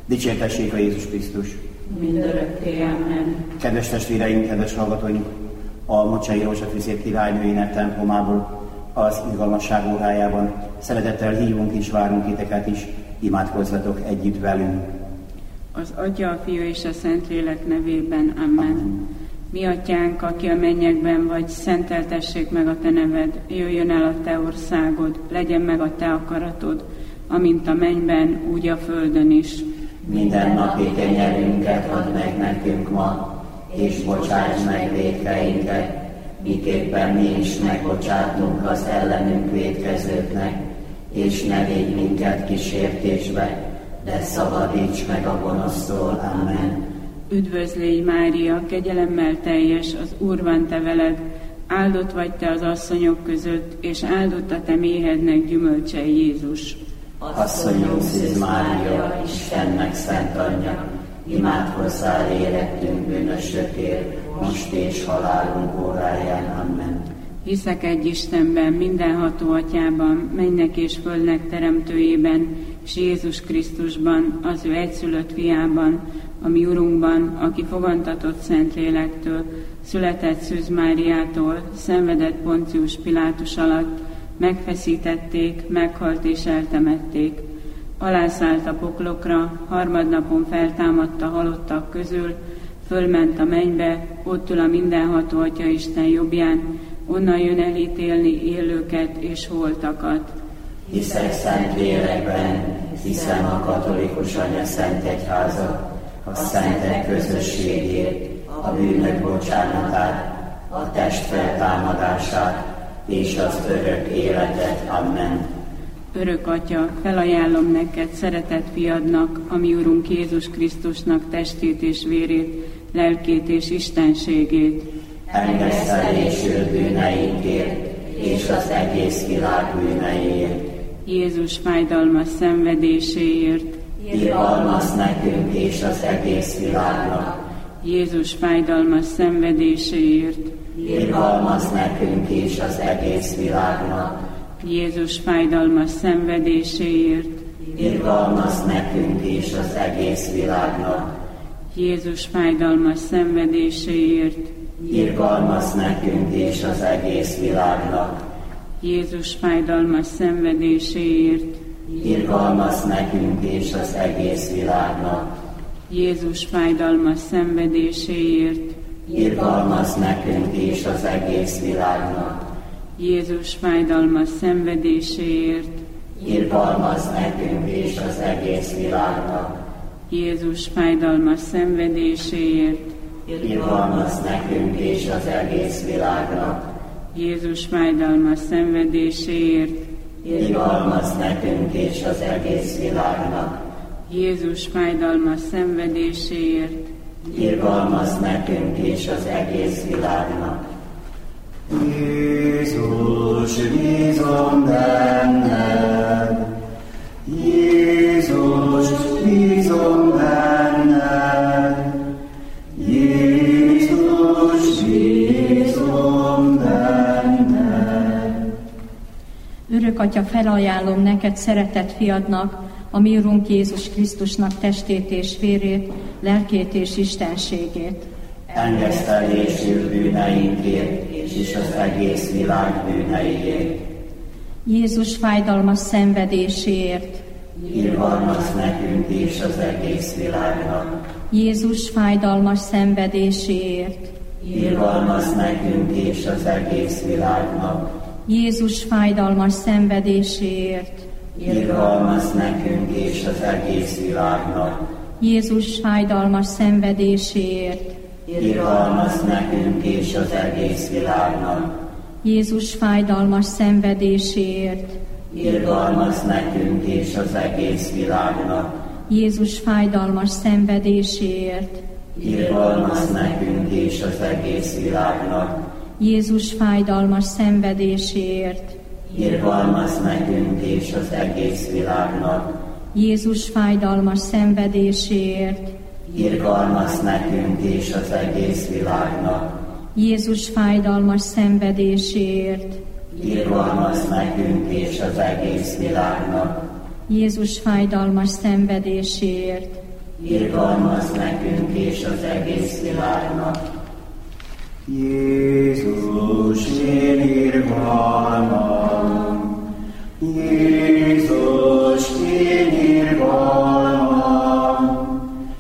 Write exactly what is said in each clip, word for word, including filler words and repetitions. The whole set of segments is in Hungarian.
Dicsértessék a Jézus Krisztus! Mindörökké, amen. Kedves testvéreink, kedves hallgatóink! A Mocsai Rózsafű Szép Királynőinek templomából, az izgalmasság órájában szeretettel hívunk és várunk titeket is, imádkozzatok együtt velünk. Az Atya, a Fiú és a Szentlélek nevében, amen. Amen. Mi atyánk, aki a mennyekben vagy, szenteltessék meg a te neved, jöjjön el a te országod, legyen meg a te akaratod, amint a mennyben, úgy a földön is. Minden napi kenyerünket add meg nekünk ma, és bocsáss meg vétkeinket, miképpen mi is megbocsátunk az ellenünk vétkezőknek, és ne védj minket kísértésbe, de szabadíts meg a gonosztól. Amen. Üdvözlégy Mária, kegyelemmel teljes, az Úr van te veled, áldott vagy te az asszonyok között, és áldott a te méhednek gyümölcse, Jézus. Asszonyunk Szűz Mária, Istennek szent anyja, imádkozzál érettünk bűnösökért, most és halálunk óráján. Amen. Hiszek egy Istenben, mindenható Atyában, mennek és földnek teremtőjében, és Jézus Krisztusban, az ő egyszülött fiában, a mi Urunkban, aki fogantatott Szentlélektől, született Szűz Máriától, szenvedett Poncius Pilátus alatt, megfeszítették, meghalt és eltemették. Alászállt a poklokra, harmadnapon feltámadt a halottak közül, fölment a mennybe, ott ül a mindenható Atya Isten jobbján, onnan jön elítélni élőket és holtakat. Hiszek szent lélekben, hiszem a katolikus anya szent egyházat, a szentek közösségét, a bűnök bocsánatát, a test feltámadását és az örök életet. Amen. Örök Atya, felajánlom neked szeretett fiadnak, a mi Urunk Jézus Krisztusnak testét és vérét, lelkét és istenségét. Engesztelésül bűneinkért és az egész világ bűneiért. Jézus fájdalmas szenvedéséért. Irgalmazz nekünk és az egész világnak. Jézus fájdalmas szenvedéséért. Irgalmazz nekünk és az egész világnak. Jézus fájdalmas szenvedéséért. Irgalmazz nekünk és az egész világnak. Jézus fájdalmas szenvedéséért. Irgalmazz nekünk és az egész világnak. Jézus fájdalmas szenvedéséért. Irgalmazz nekünk és az egész világnak. Jézus fájdalmas szenvedéséért. Irgalmazz nekünk és az egész világnak. Jézus fájdalmas szenvedéséért. Irgalmazz nekünk és az egész világnak. Jézus fájdalmas szenvedéséért. Irgalmazz nekünk és az egész világnak. Jézus fájdalmas szenvedéséért. Irgalmazz nekünk és az egész világnak. Jézus fájdalmas szenvedéséért. Irgalmazz nekünk és az egész világnak. Jézus, bízom benned, Jézus, bízom benned, Jézus, bízom benned. Örök Atya, felajánlom neked szeretett fiadnak, a mi Urunk Jézus Krisztusnak testét és vérét, lelkét és istenségét. Engesztelésül bűneinkért és az egész világ bűneiért. Jézus fájdalmas szenvedéséért. Irgalmazz nekünk és az egész világnak. Jézus fájdalmas szenvedéséért. Irgalmazz nekünk és az egész világnak. Jézus fájdalmas szenvedéséért. Irgalmazz nekünk és az egész világnak. Jézus fájdalmas szenvedéséért. Irgalmazz nekünk és az egész világnak. Jézus fájdalmas szenvedéséért. Irgalmazz nekünk és az egész világnak. Jézus fájdalmas szenvedéséért. Irgalmazz nekünk és az egész világnak. Jézus fájdalmas szenvedéséért. Irgalmazz nekünk és az egész világnak. Jézus fájdalmas szenvedéséért. Irgalmazz nekünk és az egész világnak. Jézus fájdalmas szenvedéséért. Irgalmazz nekünk és az egész világnak. Jézus fájdalmas szenvedéséért. irgalmazz nekünk és az egész világnak. Jézus, én irgalmam, Jézus, én irgalmam,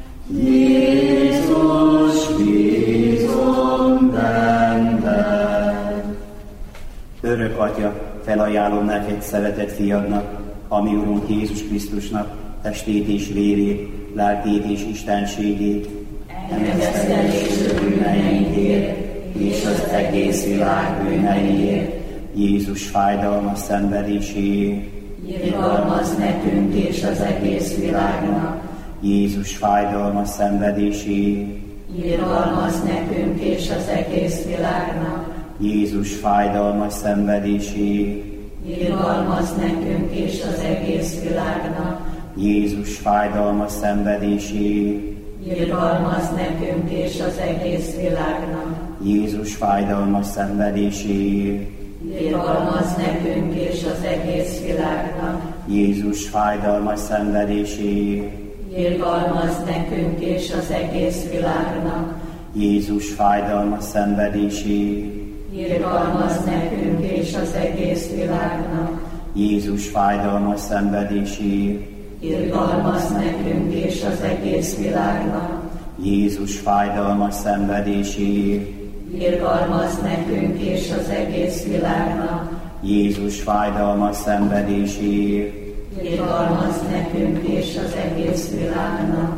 Jézus, bízom benned. Örök Atya, felajánlom neked szeretett fiadnak, a mi Urunk Jézus Krisztusnak testét és vérét, lelkét és istenségét, Engesztelésű bűneinkért és az egész világ bűneiért, Jézus fájdalmas szenvedéséért, irgalmazz nekünk és az egész világnak. Jézus fájdalmas szenvedéséért, Irgalmazz nekünk és az egész világnak. Jézus fájdalmas szenvedéséért, Irgalmazz nekünk és az egész világnak. Jézus fájdalmas szenvedéséért, Irgalmazz nekünk és az egész világnak. Jézus fájdalmas szenvedéséért, Irgalmazz nekünk és az egész világnak. Jézus fájdalmas szenvedéséért, Irgalmazz nekünk és az egész világnak. Jézus fájdalmas szenvedéséért, Irgalmazz nekünk és az egész világnak. Jézus fájdalmas szenvedéséért, Irgalmazz nekünk és az egész világnak. Jézus fájdalmas szenvedéséért, Irgalmazz nekünk és az egész világnak. Jézus fájdalmas szenvedéséért, Irgalmazz nekünk és az egész világnak.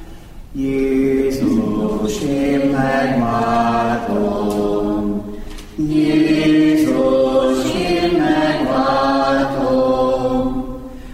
Jézus, én megváltom, Jézus, én megváltom,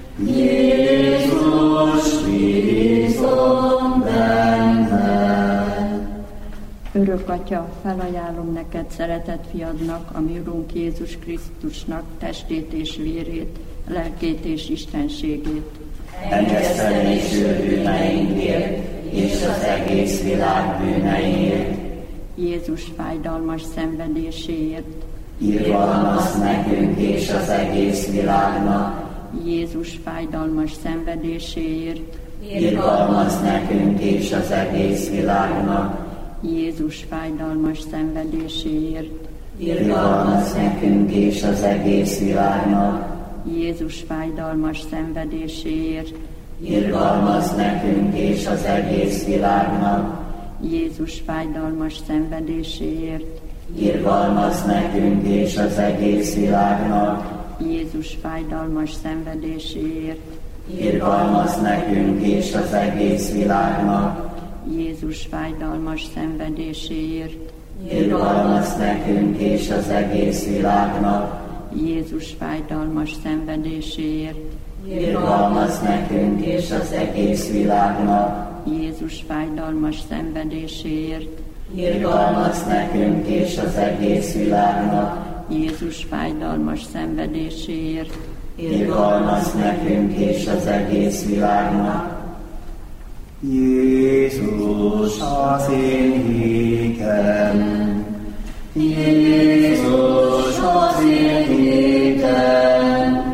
Jézus, bízom benned. Örök Atya, felajánlom neked szeretett fiadnak, a mi Urunk Jézus Krisztusnak testét és vérét, lelkét és istenségét. Engesztelésű bűneinkért és az egész világ bűneiért, Jézus fájdalmas szenvedéséért, irgalmazz nekünk és az egész világnak. Jézus fájdalmas szenvedéséért, Irgalmazz nekünk és az egész világnak. Jézus fájdalmas szenvedéséért, Irgalmazz nekünk és az egész világnak. Jézus fájdalmas szenvedéséért, Irgalmazz nekünk és az egész világnak. Jézus fájdalmas szenvedéséért, Irgalmazz nekünk és az egész világnak. Jézus fájdalmas szenvedéséért, Irgalmazz nekünk és az egész világnak. Jézus fájdalmas szenvedéséért, Irgalmazz nekünk és az egész világnak. Jézus fájdalmas szenvedéséért, Irgalmazz nekünk és az egész világnak. Jézus fájdalmas szenvedéséért, Irgalmazz nekünk és az egész világnak. Jézus fájdalmas szenvedéséért, Irgalmazz nekünk és az egész világnak. Jézus az én hitem, Jézus az én hitem,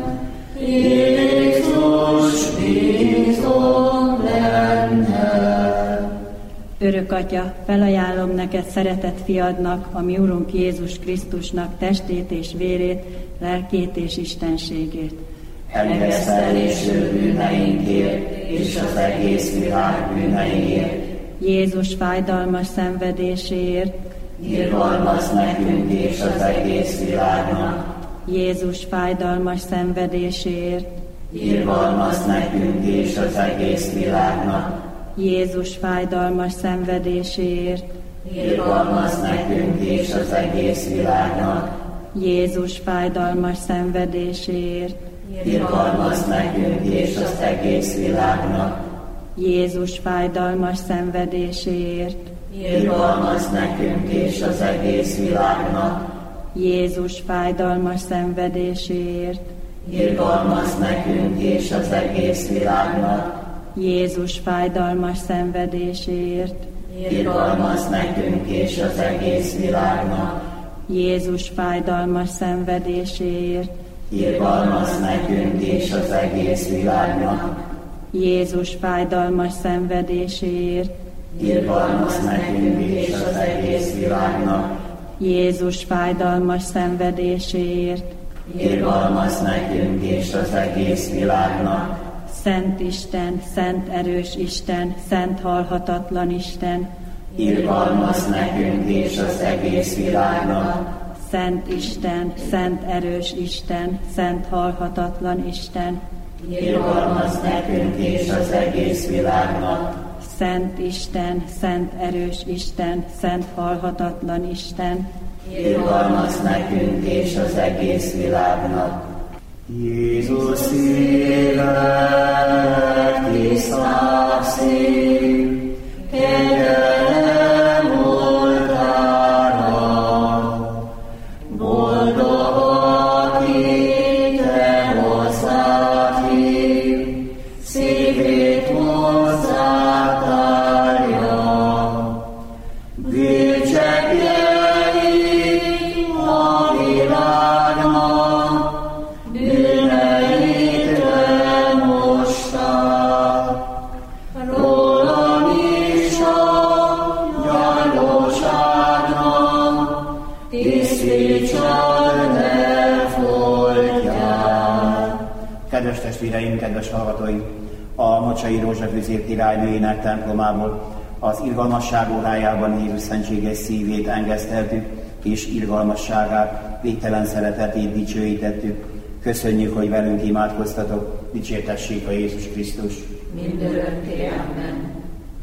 Jézus bízom benned. Örök Atya, felajánlom neked szeretett fiadnak, a mi Urunk Jézus Krisztusnak testét és vérét, lelkét és istenségét. Engesztelésű bűneinkért és az egész világ bűneiért, Jézus fájdalmas szenvedéséért, irgalmazz nekünk és az egész világnak. Jézus fájdalmas szenvedéséért, Irgalmazz nekünk és az egész világnak. Jézus fájdalmas szenvedéséért, Irgalmazz nekünk és az egész világnak. Jézus fájdalmas szenvedéséért, Irgalmazz nekünk és az egész világnak. Jézus fájdalmas szenvedéséért, Irgalmazz nekünk és az egész világnak. Jézus fájdalmas szenvedéséért, Irgalmazz nekünk és az egész világnak. Jézus fájdalmas szenvedéséért, Irgalmazz nekünk és az egész világnak. Jézus fájdalmas szenvedéséért, Irgalmazz nekünk és az egész világnak. Jézus fájdalmas szenvedéséért, irgalmaz nekünk és az egész világnak, Jézus fájdalmas szenvedéséért, irgalmaz nekünk és az egész világnak, Szent Isten, Szent erős Isten, Szent halhatatlan Isten, irgalmaz nekünk és az egész világnak, Szent Isten, Szent erős Isten, Szent halhatatlan Isten, irgalmaz nekünk és az egész világnak, Szent Isten, Szent erős Isten, Szent halhatatlan Isten, irgalmaz nekünk és az egész világnak. Jézus élet, tisztább szív, kegyelem oltára, boldog, aki te hozzád hív, szívét hozzád tárja. Bűncsekély a világnak, bűneit elmosta, rólam is a gyarlóságnak, tisztítsad el foltját. Kedves testvéreim, kedves hallgatóim! A Mocsai Rózsafűzér királynőjének templomából az irgalmasság órájában Jézus szentséges szívét engeszteltük, és irgalmasságát, végtelen szeretetét dicsőítettük. Köszönjük, hogy velünk imádkoztatok, dicsértessék a Jézus Krisztus. Mindörökké, amen.